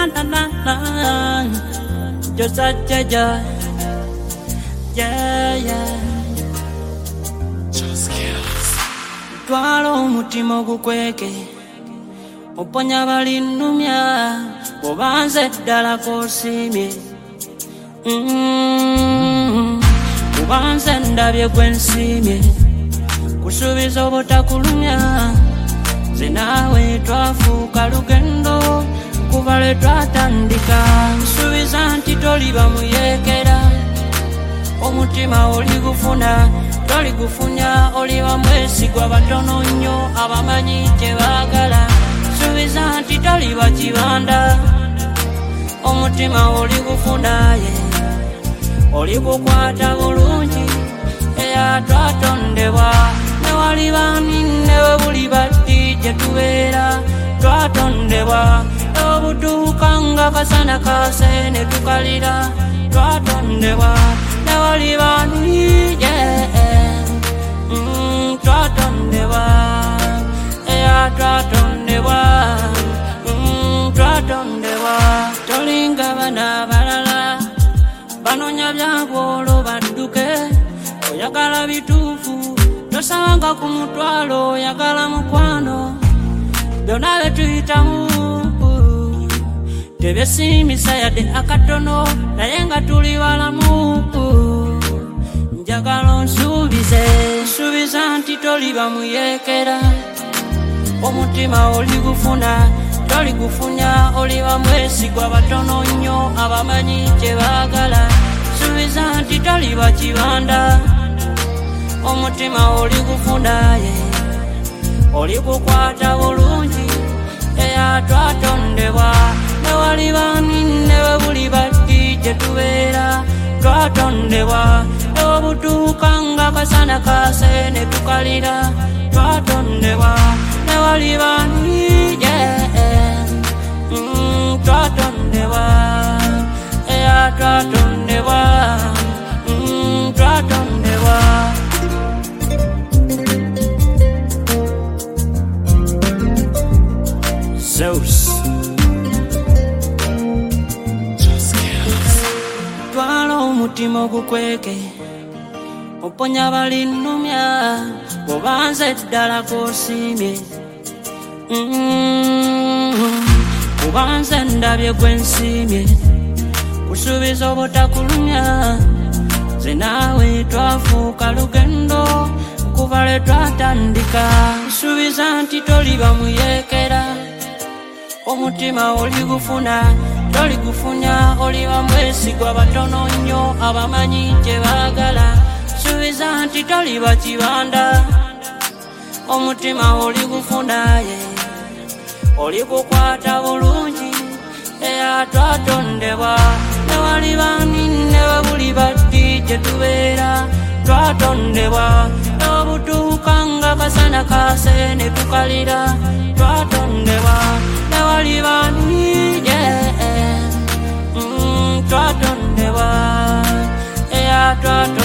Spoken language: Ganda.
na na na. Just a yeah, yeah, yeah. Just kills. Twala omutima ogukweke oponya balinumya obanze ddala kosimye obanze ndabye gwensimye kusubiza obutakulumya zinawe twafuuka lugendo kuva lwe twatandika nsubiza nti toliba muyekera omutima oligufuna toligufunya oliba mwesigwa batono nnyo abamanyi tebaagala nsubiza nti toliba kibanda omutima oligufuna ye oligukwata bulungi eya twatondebwa newalibaani newe buli batti gye tubeera twatondebwa obutuuka nga kasana kase ne tukalira twatondebwa newalibaani twatondebwa eya twatondebwa twatondebwa tolinga bana balala banonya byabwolo badduke oyagala bituufu tosanga ku mutwalo oyagala mukwano byonna betuyitamu tebyesimisa yadde akatono naye nga tuli balamu njagala nsuubiza nti toliba muyekera omutima oligufuna toligufunya oliba mwesigwa batono nnyo abamanyi kyebaagala nsuubiza nti toliba kibanda omutima oligufuna ye oligukwata bulungi eya twatondebwa newalibaani newe buli batti gye tubeera twatondebwa obutuuka nga kasana kase ne tukalira twatondebwa newalibaani twatondebwa eya twatondebwa twatondebwa Zeus twala omutima ogukweke oponya balinumya obanze ddala kosimye obanze ndabye gwensimye kusubiza obutakulumya zinawe twafuuka lugendo kuva lwe twatandika nsubiza nti toliba muyekera omutima oligufuna toligufunya oliba mwesigwa batono nnyo abamanyi kyebaagala nsubiza nti toliba kibanda omutima oligufuna ye oligukwata bulungi eya twatondebwa newalibaani newe buli batti gye tubeera twatondebwa obutuuka nga kasana kase ne tukalira twatondebwa newalibaani twatondebwa eya twatondebwa